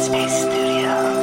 Headspace Studios.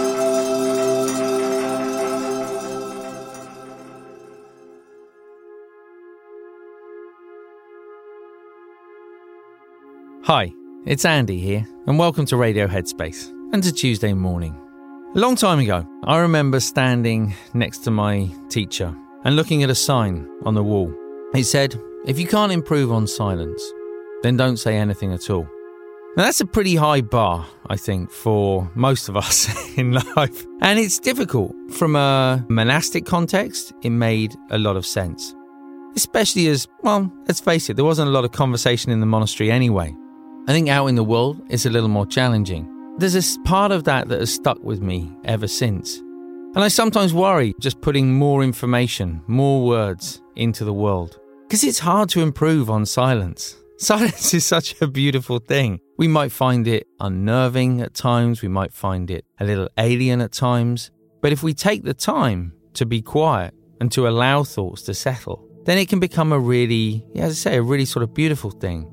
Hi, it's Andy here, and welcome to Radio Headspace, and to Tuesday morning. A long time ago, I remember standing next to my teacher and looking at a sign on the wall. It said, "If you can't improve on silence, then don't say anything at all." Now that's a pretty high bar, I think, for most of us in life. And it's difficult. From a monastic context, it made a lot of sense. Especially as, well, let's face it, there wasn't a lot of conversation in the monastery anyway. I think out in the world, it's a little more challenging. There's this part of that has stuck with me ever since. And I sometimes worry just putting more information, more words into the world. Because it's hard to improve on silence. Silence is such a beautiful thing. We might find it unnerving at times. We might find it a little alien at times. But if we take the time to be quiet and to allow thoughts to settle, then it can become a really, as I say, a really sort of beautiful thing.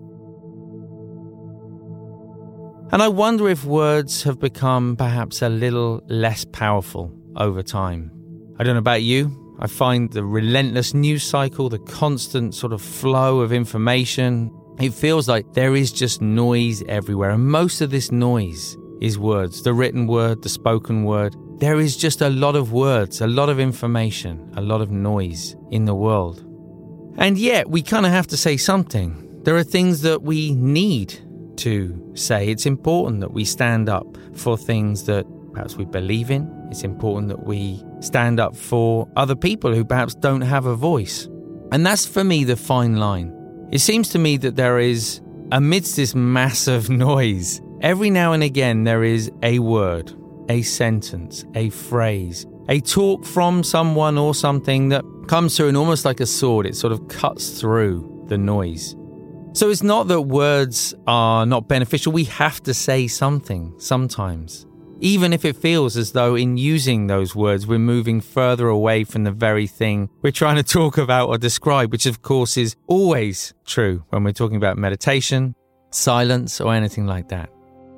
And I wonder if words have become perhaps a little less powerful over time. I don't know about you. I find the relentless news cycle, the constant sort of flow of information, it feels like there is just noise everywhere. And most of this noise is words, the written word, the spoken word. There is just a lot of words, a lot of information, a lot of noise in the world. And yet we kind of have to say something. There are things that we need to say. It's important that we stand up for things that perhaps we believe in. It's important that we stand up for other people who perhaps don't have a voice. And that's for me the fine line. It seems to me that there is, amidst this massive noise, every now and again there is a word, a sentence, a phrase, a talk from someone or something that comes through and almost like a sword, it sort of cuts through the noise. So it's not that words are not beneficial. We have to say something sometimes, even if it feels as though in using those words, we're moving further away from the very thing we're trying to talk about or describe, which of course is always true when we're talking about meditation, silence, or anything like that.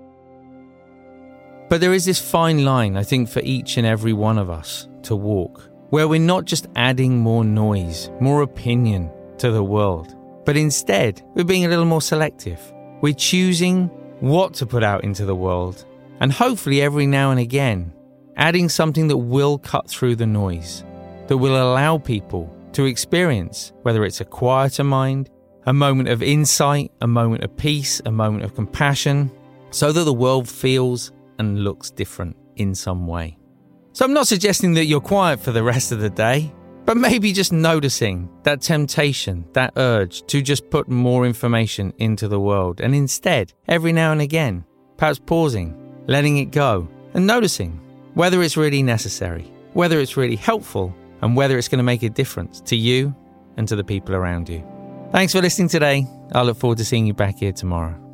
But there is this fine line, I think, for each and every one of us to walk, where we're not just adding more noise, more opinion to the world, but instead, we're being a little more selective. We're choosing what to put out into the world, and hopefully every now and again, adding something that will cut through the noise, that will allow people to experience, whether it's a quieter mind, a moment of insight, a moment of peace, a moment of compassion, so that the world feels and looks different in some way. So I'm not suggesting that you're quiet for the rest of the day, but maybe just noticing that temptation, that urge to just put more information into the world. And instead, every now and again, perhaps pausing, letting it go, and noticing whether it's really necessary, whether it's really helpful, and whether it's going to make a difference to you and to the people around you. Thanks for listening today. I look forward to seeing you back here tomorrow.